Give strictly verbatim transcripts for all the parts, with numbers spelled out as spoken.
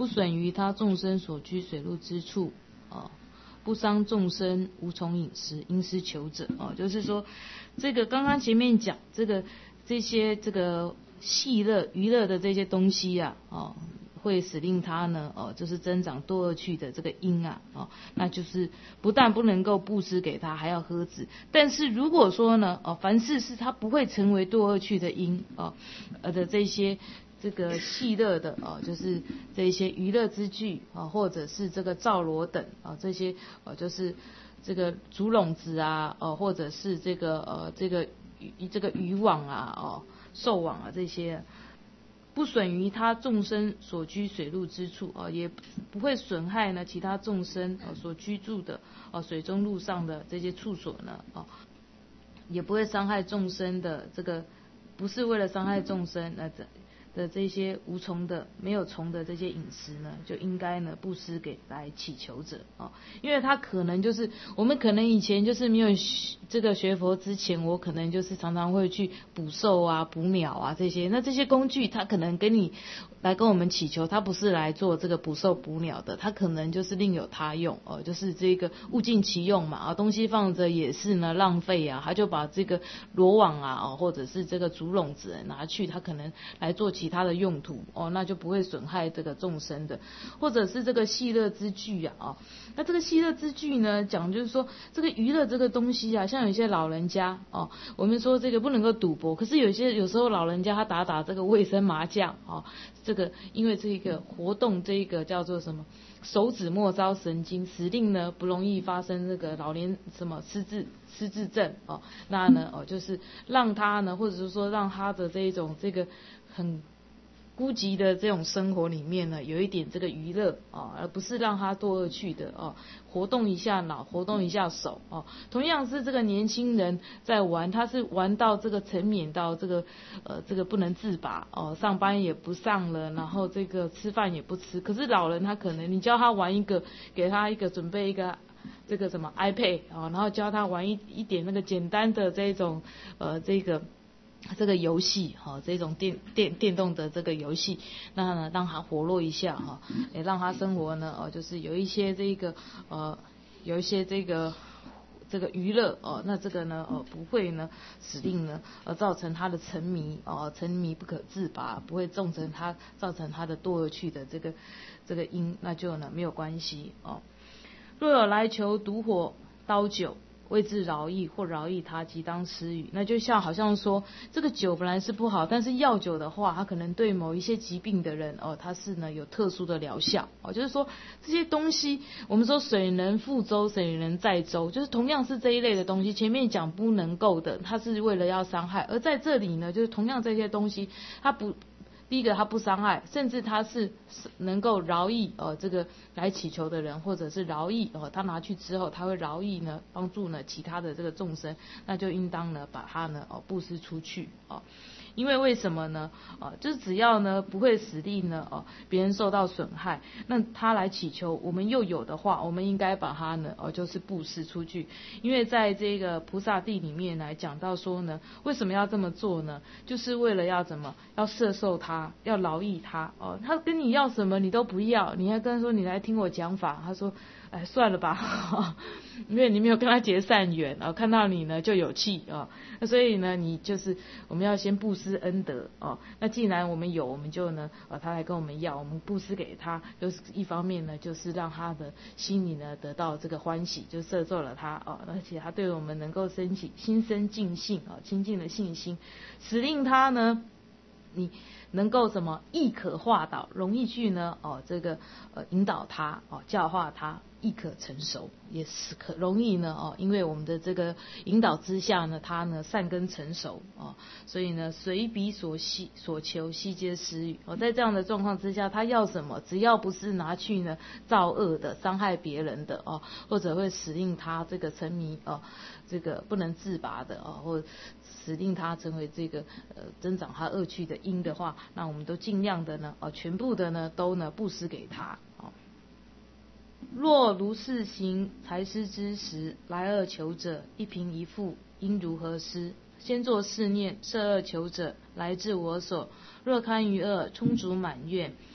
不损于他众生所居水陆之处啊。不伤众生无从饮食，因施求者哦，就是说，这个刚刚前面讲这个这些这个戏乐娱乐的这些东西啊，哦，会使令他呢，哦，就是增长堕恶趣的这个因啊，哦，那就是不但不能够布施给他，还要呵止。但是如果说呢，哦，凡事是他不会成为堕恶趣的因哦，呃的这些。这个戏乐的哦，就是这一些娱乐之具啊，或者是这个皂罗等啊，这些呃，就是这个竹笼子啊，哦，或者是这个呃这个渔这个渔网啊，哦，兽网啊这些，不损于他众生所居水陆之处啊，也不会损害呢其他众生啊所居住的啊水中陆上的这些处所呢啊，也不会伤害众生的这个，不是为了伤害众生那这。的这些无虫的没有虫的这些饮食呢，就应该呢布施给来祈求者啊、哦，因为他可能就是我们可能以前就是没有这个学佛之前，我可能就是常常会去捕兽啊、捕鸟啊这些，那这些工具他可能跟你来跟我们祈求，他不是来做这个捕兽捕鸟的，他可能就是另有他用哦，就是这个物尽其用嘛啊，东西放着也是呢浪费啊，他就把这个罗网啊哦，或者是这个竹笼子拿去，他可能来做其他的用途哦，那就不会损害这个众生的，或者是这个戏乐之具啊哦，那这个戏乐之具呢，讲就是说这个娱乐这个东西啊，像有一些老人家哦，我们说这个不能够赌博，可是有些有时候老人家他打打这个卫生麻将哦，这个因为这个活动这个叫做什么手指末梢神经，使令呢不容易发生这个老年什么失智失智症哦，那呢哦就是让他呢，或者是说让他的这一种这个很孤寂的这种生活里面呢，有一点这个娱乐啊，而不是让他堕恶趣的哦，活动一下脑，活动一下手哦。同样是这个年轻人在玩，他是玩到这个沉湎到这个呃这个不能自拔哦，上班也不上了，然后这个吃饭也不吃。可是老人他可能你教他玩一个，给他一个准备一个。这个什么 iPad 啊，然后教他玩一一点那个简单的这种呃这个这个游戏哈，这种电电电动的这个游戏，那呢让他活络一下哈，也让他生活呢哦就是有一些这个呃有一些这个这个娱乐哦，那这个呢呃不会呢使令呢呃造成他的沉迷哦，沉迷不可自拔，不会造成他造成他的堕恶趣的这个这个因，那就呢没有关系哦。若有来求毒火刀酒，为自饶益或饶益他，即当施予。那就像好像说，这个酒本来是不好，但是药酒的话，它可能对某一些疾病的人哦，它是呢有特殊的疗效哦。就是说这些东西，我们说水能覆舟，水能载舟，就是同样是这一类的东西。前面讲不能够的，它是为了要伤害，而在这里呢，就是同样这些东西，它不。第一个，它不伤害，甚至它是能够饶益呃这个来祈求的人，或者是饶益呃他拿去之后，他会饶益呢帮助呢其他的这个众生，那就应当呢把它呢哦布施出去哦。因为为什么呢？啊，就是只要呢不会使令呢哦别人受到损害，那他来祈求我们又有的话，我们应该把它呢哦就是布施出去。因为在这个菩萨地里面来讲到说呢，为什么要这么做呢？就是为了要怎么要摄受他，要劳役他哦。他跟你要什么你都不要，你还跟他说你来听我讲法，他说哎算了吧，因为你没有跟他结善缘啊，看到你呢就有气啊，那所以呢你就是我们要先布施恩德哦。那既然我们有，我们就呢呃他来跟我们要，我们布施给他，就是一方面呢就是让他的心里呢得到这个欢喜，就摄受了他哦，而且他对我们能够升起心生敬信啊，亲近的信心，使令他呢你能够什么亦可化导，容易去呢哦这个呃引导他哦教化他，亦可成熟，也是可容易呢哦，因为我们的这个引导之下呢，他呢善根成熟哦，所以呢随彼所希所求悉皆施予哦，在这样的状况之下，他要什么，只要不是拿去呢造恶的、伤害别人的哦，或者会使令他这个沉迷哦，这个不能自拔的哦，或使令他成为这个呃增长他恶趣的因的话，那我们都尽量的呢哦，全部的呢都呢布施给他哦。若如是行财施之时，来恶求者一贫一富，应如何施？先作是念：设恶求者来至我所，若堪于恶，充足满愿，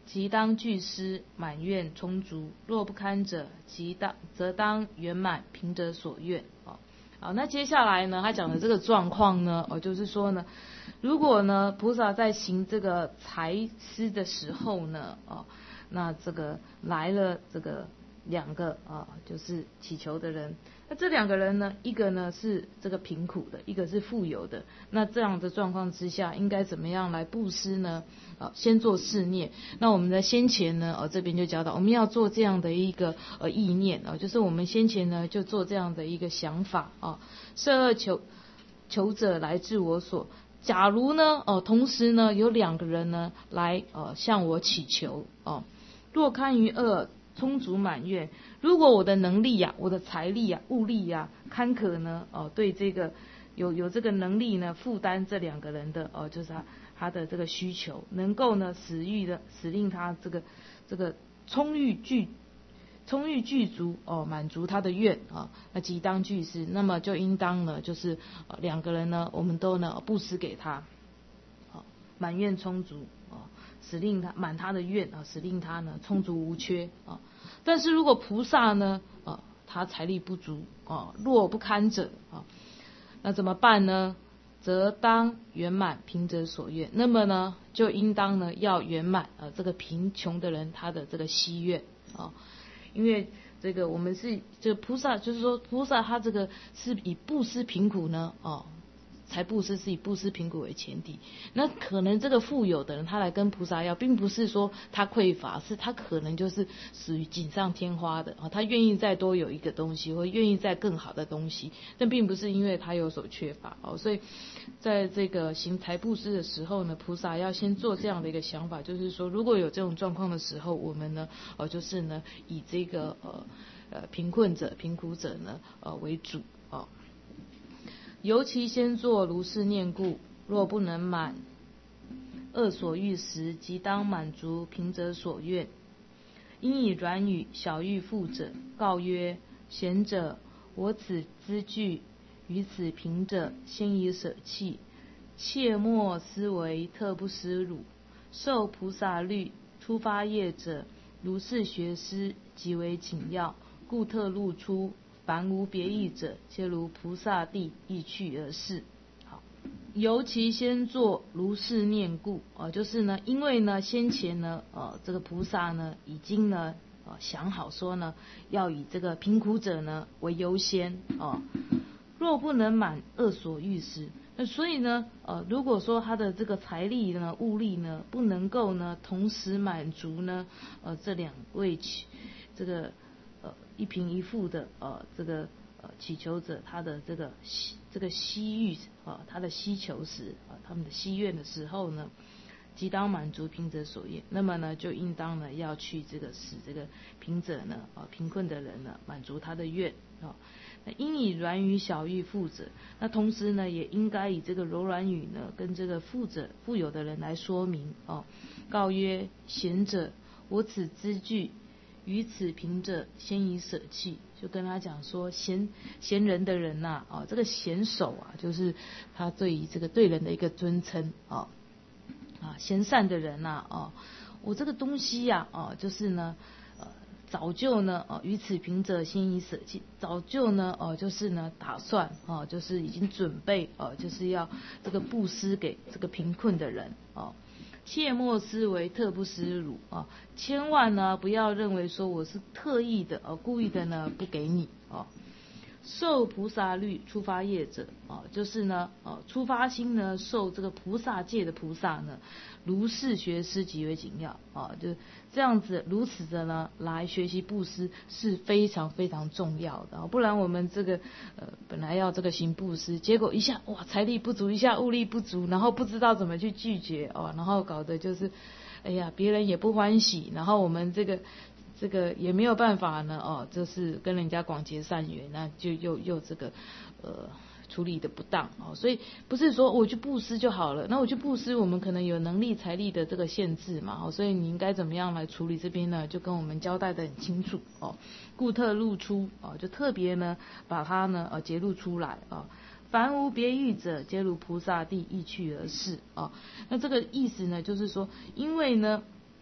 即当具施，满愿充足；若不堪者，即当则当圆满，平者所愿。哦，好，那接下来呢，他讲的这个状况呢，哦，就是说呢，如果呢，菩萨在行这个财施的时候呢，哦，那这个来了这个两个啊，就是祈求的人。那这两个人呢，一个呢是这个贫苦的，一个是富有的。那这样的状况之下，应该怎么样来布施呢？啊，先做四念。那我们在先前呢，呃、啊，这边就教导我们要做这样的一个呃意念啊，就是我们先前呢就做这样的一个想法啊，设恶求求者来至我所。假如呢，哦、呃，同时呢有两个人呢来呃向我祈求哦、啊，若堪于恶，充足满愿。如果我的能力呀、啊、我的财力呀、啊、物力呀、啊、堪可呢，哦、呃，对这个有有这个能力呢，负担这两个人的哦、呃，就是他他的这个需求，能够呢使欲的使令他这个这个充裕具充裕具足哦，满足他的愿啊，那即当具施，那么就应当呢，就是呃两个人呢，我们都呢布施给他，好、满愿充足啊，使令他满他的愿啊，使令他呢充足无缺啊。但是如果菩萨呢，啊，他财力不足啊，若不堪者啊，那怎么办呢？则当圆满，贫者所愿。那么呢，就应当呢要圆满啊，这个贫穷的人他的这个希愿啊，因为这个我们是这个菩萨，就是说菩萨他这个是以布施贫苦呢，哦。财布施是以布施贫苦为前提，那可能这个富有的人他来跟菩萨要，并不是说他匮乏，是他可能就是属于锦上添花的啊，他愿意再多有一个东西，或愿意再更好的东西，但并不是因为他有所缺乏哦。所以在这个行财布施的时候呢，菩萨要先做这样的一个想法，就是说如果有这种状况的时候，我们呢，呃，就是呢以这个呃呃贫困者、贫苦者呢呃为主哦。尤其先作如是念故，若不能满恶所欲时，即当满足贫者所愿。因以软语小欲富者，告曰：贤者，我此资具，于此贫者，先以舍弃，切莫思为特不施汝。受菩萨律，初发业者，如是学施，即为紧要，故特露出。凡无别意者，皆如菩萨地意去而逝。好，尤其先做如是念故，呃，就是呢，因为呢，先前呢，呃，这个菩萨呢，已经呢，呃，想好说呢，要以这个贫苦者呢为优先哦、呃。若不能满恶所欲时，那所以呢，呃，如果说他的这个财力呢、物力呢，不能够呢同时满足呢，呃，这两位这个。呃，一贫一富的呃，这个呃祈求者，他的这个这个希欲啊，他的希求时啊，他们的希愿的时候呢，即当满足贫者所愿。那么呢，就应当呢要去这个使这个贫者呢啊，贫困的人呢满足他的愿啊。那应以软语小欲富者，那同时呢，也应该以这个柔软语呢，跟这个富者富有的人来说明哦。告曰：贤者，我此资具。于此贫者，先以舍弃，就跟他讲说，贤贤人的人呐、啊，哦，这个贤手啊，就是他对于这个对人的一个尊称啊，啊，贤善的人呐、啊，哦，我这个东西呀、啊，哦，就是呢，呃，早就呢，哦，于此贫者，先以舍弃，早就呢，哦，就是呢，打算，哦，就是已经准备，哦，就是要这个布施给这个贫困的人，哦。切莫思为特不施汝啊！千万呢不要认为说我是特意的哦、啊，故意的呢不给你哦。受菩萨律初发业者啊，就是呢呃、啊、初发心呢受这个菩萨戒的菩萨呢，如是学施极为紧要啊，就这样子如此的呢来学习布施是非常非常重要的啊，不然我们这个呃本来要这个行布施，结果一下哇财力不足，一下物力不足，然后不知道怎么去拒绝哦，然后搞得就是哎呀别人也不欢喜，然后我们这个。这个也没有办法呢，哦，就是跟人家广结善缘，那就又又这个，呃，处理的不当哦，所以不是说我去布施就好了，那我去布施，我们可能有能力财力的这个限制嘛，哦，所以你应该怎么样来处理这边呢？就跟我们交代的很清楚哦，故特露出哦，就特别呢把它呢呃揭露出来啊。凡无别欲者，皆如菩萨地意去而逝啊。那这个意思呢，就是说，因为呢。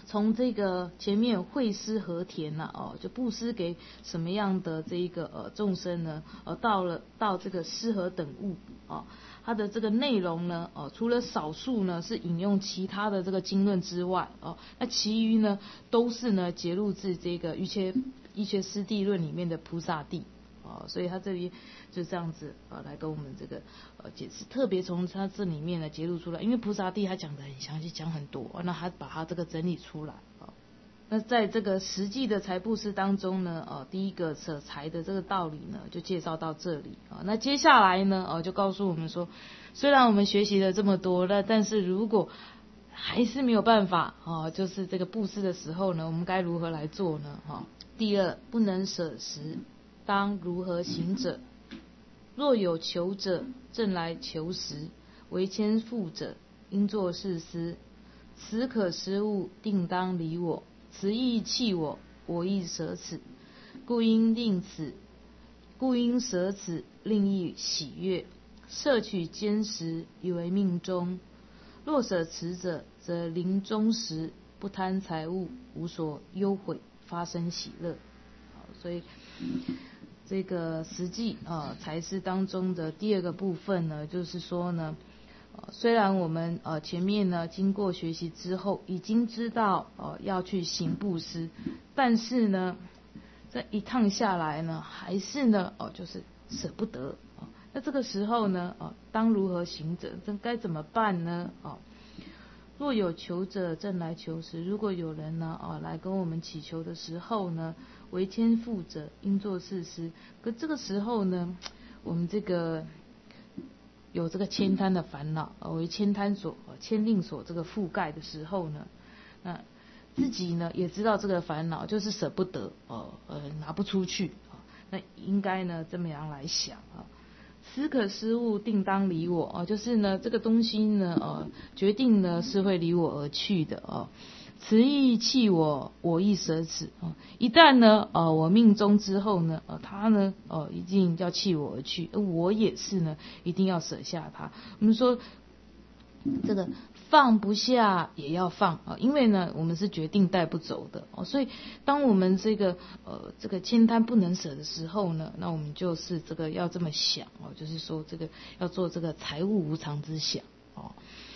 从这个前面惠施和田呐、啊，哦，就布施给什么样的这一个呃众生呢？呃，到了到这个施和等物哦，它的这个内容呢，哦，除了少数呢是引用其他的这个经论之外，哦，那其余呢都是呢节录自这个瑜伽医学师地论里面的菩萨地。哦，所以他这里就这样子啊，来跟我们这个呃解释，特别从他这里面呢揭露出来，因为菩萨地他讲的很详细，讲很多，那他把他这个整理出来啊。那在这个实际的财布施当中呢，呃，第一个舍财的这个道理呢，就介绍到这里啊。那接下来呢，呃，就告诉我们说，虽然我们学习了这么多，那但是如果还是没有办法啊，就是这个布施的时候呢，我们该如何来做呢？哈，第二，不能舍时，当如何行者？若有求者，正来求时，为谦富者，应作是思：此可施物，定当离我；此亦弃我，我亦舍此。故应令此，故应舍此，令亦喜悦。摄取坚实，以为命中。若舍此者，则临终时不贪财物，无所忧悔，发生喜乐。所以这个实际啊财施当中的第二个部分呢，就是说呢，呃、虽然我们呃前面呢经过学习之后，已经知道呃要去行布施，但是呢，这一趟下来呢，还是呢哦、呃、就是舍不得啊、呃。那这个时候呢，哦、呃、当如何行者？这该怎么办呢？哦、呃。若有求者，正来求时。如果有人呢，啊，来跟我们祈求的时候呢，为谦富者，应作是思。可这个时候呢，我们这个有这个悭贪的烦恼，啊，为悭贪所、悭令所这个覆盖的时候呢，那自己呢也知道这个烦恼，就是舍不得，哦，呃，拿不出去，啊，那应该呢这么样来想啊。此可施物，定当离我啊，就是呢，这个东西呢，呃，决定呢是会离我而去的啊。此亦弃我，我亦舍此啊。一旦呢，呃，我命中之后呢，呃，他呢，呃，一定要弃我而去，而我也是呢，一定要舍下他。我们说这个放不下也要放啊，因为呢，我们是决定带不走的哦。所以，当我们这个呃这个悭贪不能舍的时候呢，那我们就是这个要这么想哦，就是说这个要做这个财物无常之想哦。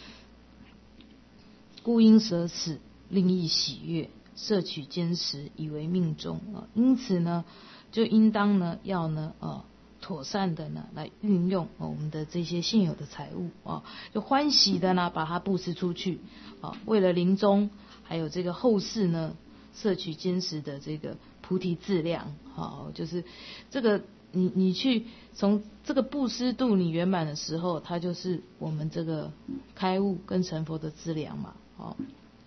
故应舍此，令亦喜悦，摄取坚实，以为命中啊。因此呢，就应当呢要呢呃。妥善的呢，来运用我们的这些现有的财物啊，就欢喜的呢，把它布施出去啊，为了临终还有这个后世呢，摄取坚实的这个菩提质量啊，就是这个你你去从这个布施度你圆满的时候，它就是我们这个开悟跟成佛的资粮嘛，哦。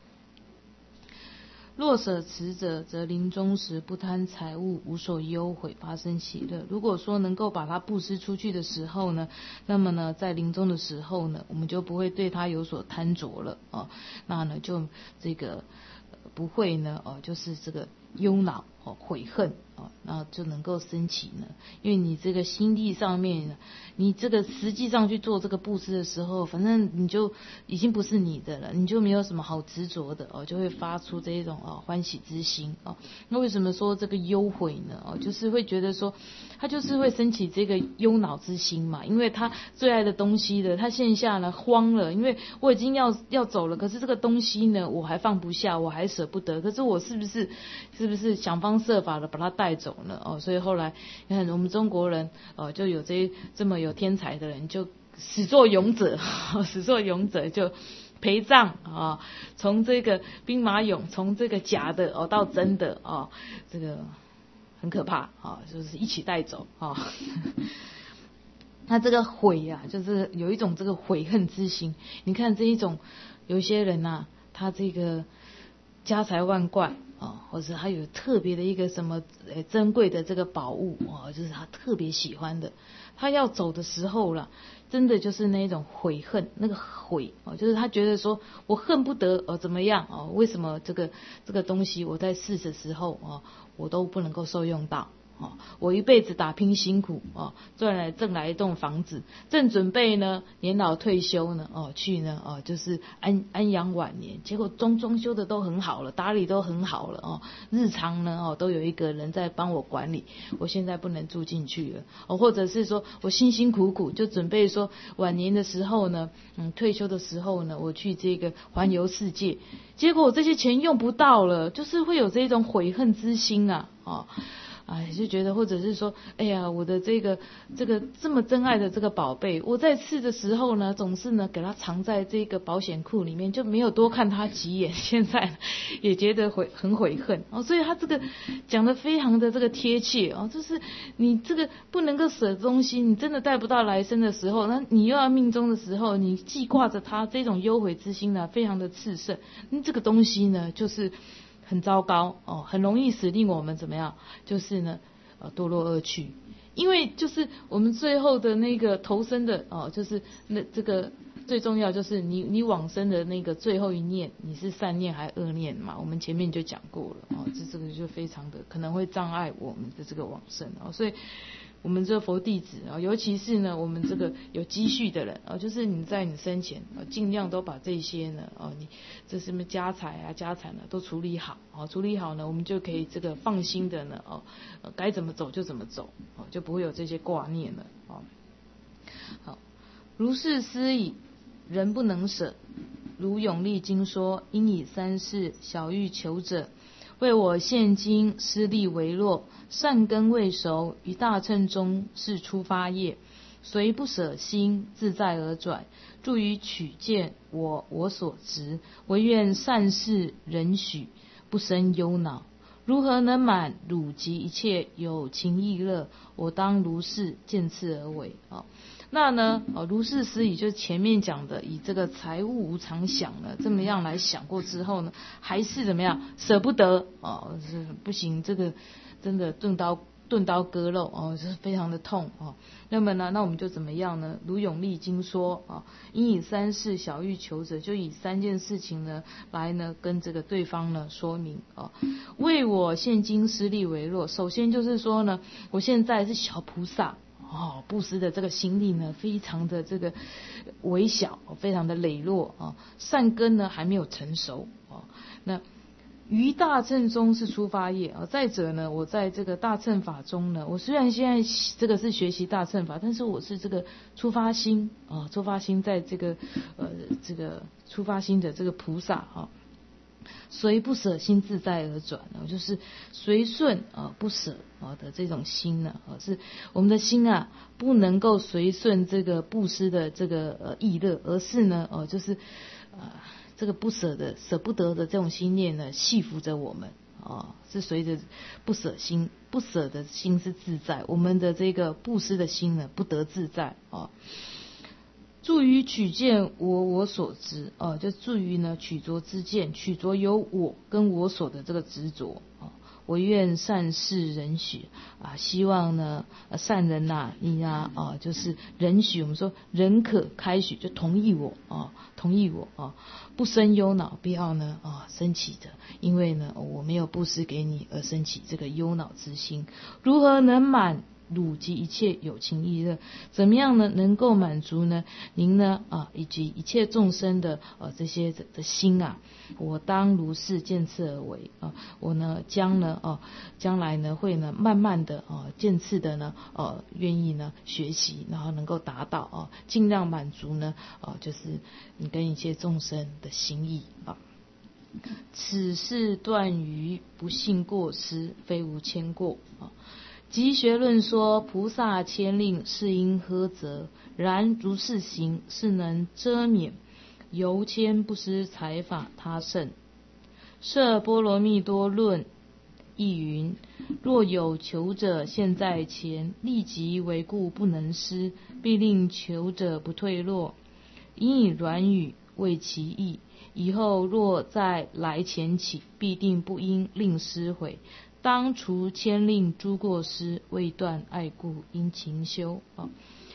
若舍此者，则临终时不贪财物，无所忧悔，发生喜乐。如果说能够把它布施出去的时候呢，那么呢，在临终的时候呢，我们就不会对它有所贪着了啊。那呢，就这个不会呢，哦，就是这个忧恼哦、悔恨哦，那就能够升起呢。因为你这个心地上面，你这个实际上去做这个布施的时候，反正你就已经不是你的了，你就没有什么好执着的哦，就会发出这一种哦欢喜之心哦。那为什么说这个忧悔呢？哦，就是会觉得说，他就是会升起这个忧恼之心嘛，因为他最爱的东西的，他现下呢慌了，因为我已经要要走了，可是这个东西呢我还放不下，我还舍不得，可是我是不是是不是想方设法的把它带走呢？哦，所以后来你看我们中国人哦，就有这这么有天才的人，就始作俑者，始作俑者就陪葬啊，从这个兵马俑，从这个假的哦到真的哦，这个很可怕啊，就是一起带走啊。那这个悔呀、啊，就是有一种这个悔恨之心。你看这一种，有一些人呐、啊，他这个家财万贯啊，或者他有特别的一个什么呃珍贵的这个宝物啊，就是他特别喜欢的，他要走的时候了，真的就是那种悔恨，那个悔啊，就是他觉得说我恨不得哦怎么样哦，为什么这个这个东西我在世的时候啊，我都不能够受用到哦，我一辈子打拼辛苦哦，赚来挣来一栋房子，正准备呢年老退休呢哦，去呢哦就是安安养晚年，结果装装修的都很好了，打理都很好了哦，日常呢哦都有一个人在帮我管理，我现在不能住进去了哦，或者是说我辛辛苦苦就准备说晚年的时候呢，嗯退休的时候呢，我去这个环游世界，结果我这些钱用不到了，就是会有这种悔恨之心啊哦。哎，就觉得或者是说，哎呀，我的这个这个这么珍爱的这个宝贝，我在世的时候呢，总是呢给它藏在这个保险库里面，就没有多看它几眼。现在也觉得悔很悔恨哦，所以他这个讲的非常的这个贴切哦，就是你这个不能够舍东西，你真的带不到来生的时候，那你又要命中的时候，你记挂着它，这种忧悔之心呢，非常的炽盛。那这个东西呢，就是很糟糕哦，很容易使令我们怎么样？就是呢，呃，堕落恶趣。因为就是我们最后的那个投生的哦，就是那这个最重要就是你你往生的那个最后一念，你是善念还是恶念嘛？我们前面就讲过了哦，这这个就非常的可能会障碍我们的这个往生哦，所以。我们这佛弟子啊，尤其是呢，我们这个有积蓄的人啊，就是你在你生前啊，尽量都把这些呢，哦，你这什么家财啊、家产呢，都处理好啊，处理好呢，我们就可以这个放心的呢，哦，该怎么走就怎么走，哦，就不会有这些挂念了，哦。好，如是思矣，人不能舍。如永历经说，因以三世小欲求者。为我现今施力为弱，善根未熟，于大乘中是出发业，随不舍心，自在而转，助于取见我我所执，唯愿善事人许，不生忧恼。如何能满汝及一切有情意乐？我当如是见次而为啊。那呢，哦，如是思矣，就是前面讲的，以这个财物无常想呢，这么样来想过之后呢，还是怎么样舍不得哦，是不行，这个真的钝刀钝刀割肉哦，是非常的痛哦。那么呢，那我们就怎么样呢？如永历经说啊，因以三事小欲求者，就以三件事情呢来呢跟这个对方呢说明啊，为我现今施力为弱。首先就是说呢，我现在是小菩萨。哦，布施的这个心力呢，非常的这个微小，非常的羸弱啊，善根呢还没有成熟啊。那于大乘中是出发业啊。再者呢，我在这个大乘法中呢，我虽然现在这个是学习大乘法，但是我是这个出发心啊，出发心在这个呃这个出发心的这个菩萨啊。随不舍心自在而转，就是随顺啊不舍啊的这种心呢，啊是我们的心啊不能够随顺这个布施的这个呃意乐，而是呢哦就是啊这个不舍的舍不得的这种心念呢系服着我们啊，是随着不舍心不舍的心是自在，我们的这个布施的心呢不得自在啊。助于取见我我所知，哦，就助于呢取着之见，取着有我跟我所的这个执着，哦，我愿善事人许啊，希望呢善人呐、啊，你呀、啊，啊，就是人许，我们说人可开许，就同意我啊，同意我啊，不生忧恼，不要呢啊升起的，因为呢我没有布施给你而升起这个忧恼之心，如何能满？汝及一切有情意乐，怎么样呢？能够满足呢？您呢啊，以及一切众生的呃、啊、这些的的心啊，我当如是见次而为啊，我呢将呢啊将来呢会呢慢慢的啊渐次的呢呃愿意呢学习，然后能够达到啊，尽量满足呢啊就是你跟一切众生的心意啊。此事断于不信过失，非无牵过啊。集学论说，菩萨牵令是因呵责，然如是行是能遮免，犹牵不施财法他胜。摄波罗蜜多论亦云：若有求者现在前，立即为故不能施，必令求者不退落，因以软语为其意。以后若再来前起，必定不应令施毁。当除牵令诸过失，未断爱故，应勤修啊。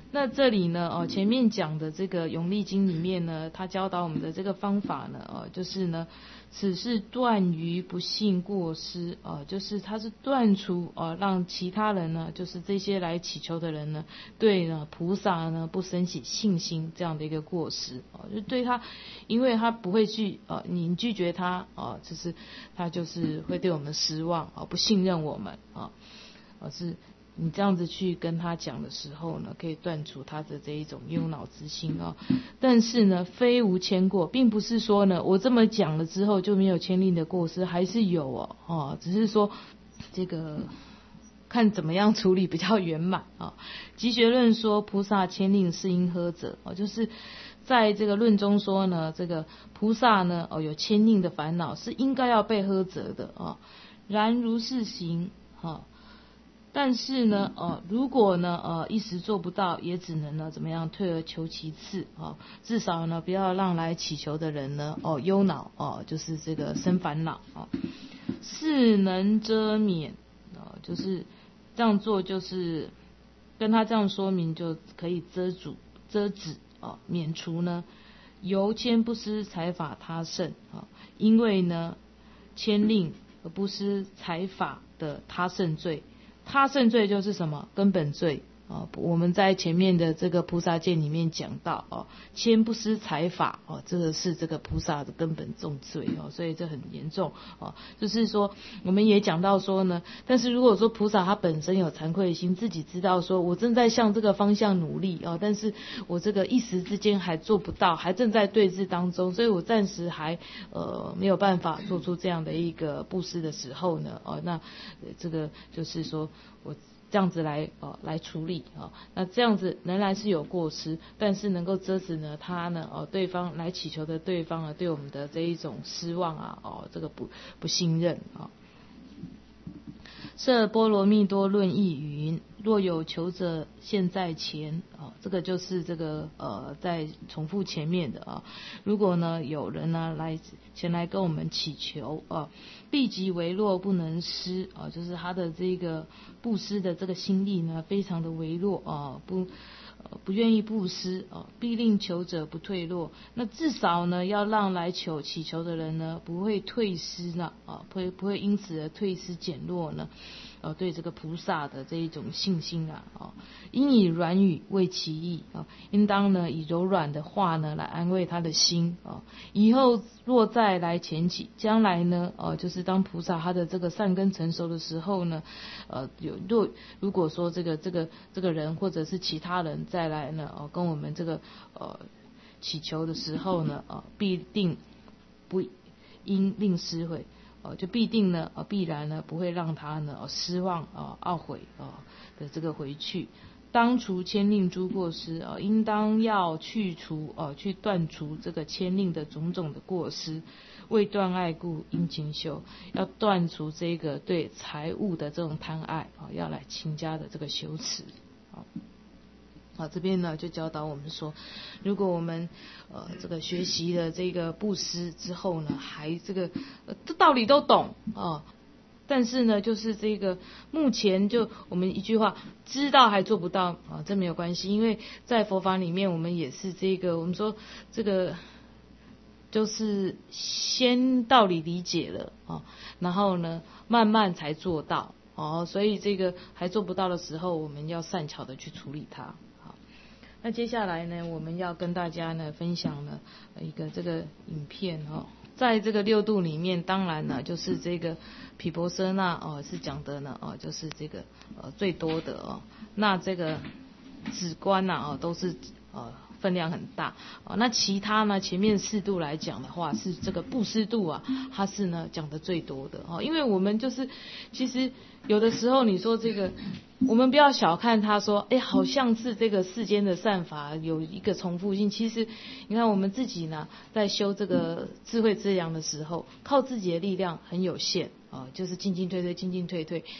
那这里呢，哦，前面讲的这个永历经里面呢，他教导我们的这个方法呢，哦，就是呢，此是断于不信过失，哦，就是他是断除，哦，让其他人呢，就是这些来祈求的人呢，对呢菩萨呢不生起信心这样的一个过失，哦，就对他，因为他不会去，哦，你拒绝他，哦，就是他就是会对我们失望，哦，不信任我们，哦，而是。你这样子去跟他讲的时候呢，可以断除他的这一种忧恼之心哦。但是呢，非无牵过，并不是说呢，我这么讲了之后就没有牵令的过失，还是有哦，哦，只是说这个看怎么样处理比较圆满啊。集学论说，菩萨牵令是因呵者哦，就是在这个论中说呢，这个菩萨呢哦有牵令的烦恼是应该要被呵责的啊。然如是行哈。但是呢，呃，如果呢，呃，一时做不到，也只能呢，怎么样，退而求其次啊、哦，至少呢，不要让来祈求的人呢，哦，忧恼哦，就是这个生烦恼啊。是能遮免啊、哦，就是这样做，就是跟他这样说明，就可以遮阻、遮止啊、哦，免除呢，由牵不失财法他胜啊、哦，因为呢，牵令而不失财法的他胜罪。他胜罪就是什么？根本罪啊！我们在前面的这个菩萨戒里面讲到哦，牵不失财法哦，这个是这个菩萨的根本重罪哦，所以这很严重哦。就是说，我们也讲到说呢，但是如果说菩萨他本身有惭愧心，自己知道说我正在向这个方向努力哦，但是我这个一时之间还做不到，还正在对峙当中，所以我暂时还呃没有办法做出这样的一个布施的时候呢，哦，那、呃、这个就是说我。这样子来呃来处理啊、哦，那这样子仍然是有过失，但是能够遮止呢他呢哦对方来祈求的对方呢对我们的这一种失望啊哦这个不不信任啊。摄波罗蜜多论义云：若有求者现在前啊，这个就是这个呃在重复前面的啊。如果呢有人呢来前来跟我们祈求啊，必即微弱不能施啊，就是他的这个布施的这个心力呢非常的微弱啊，不。呃，不愿意布施啊，必令求者不退落。那至少呢，要让来求祈求的人呢，不会退失呢，啊，不会不会因此而退失减弱呢，呃，对这个菩萨的这一种信心啊，啊，应以软语慰其意啊，应当呢以柔软的话呢来安慰他的心啊。以后若再来前起，将来呢，呃，就是当菩萨他的这个善根成熟的时候呢，呃，有若如果说这个这个这个人或者是其他人再来呢，哦，跟我们这个呃祈求的时候呢，呃，必定不因令失悔，呃，就必定呢，呃，必然呢不会让他呢、呃、失望啊、呃、懊悔啊、呃、的这个回去。当除牵令诸过失啊、呃，应当要去除啊、呃，去断除这个牵令的种种的过失。为断爱故，应勤修，要断除这个对财物的这种贪爱啊、呃，要来勤加的这个修持啊。好，这边呢就教导我们说，如果我们呃这个学习了这个布施之后呢，还这个呃这道理都懂啊，但是呢就是这个目前就我们一句话，知道还做不到啊，这没有关系，因为在佛法里面我们也是这个，我们说这个就是先道理理解了啊，然后呢慢慢才做到哦，所以这个还做不到的时候，我们要善巧的去处理它。那接下来呢，我们要跟大家呢分享呢一个这个影片哦，在这个六度里面，当然呢就是这个毗婆舍那哦是讲的呢哦就是这个呃最多的哦，那这个止观呐哦都是呃分量很大哦，那其他呢前面四度来讲的话，是这个布施度啊，它是呢讲的最多的哦，因为我们就是其实有的时候你说这个。我们不要小看他说，哎，好像是这个世间的善法有一个重复性。其实，你看我们自己呢，在修这个智慧之粮的时候，靠自己的力量很有限啊、哦，就是进进退退，进进退退。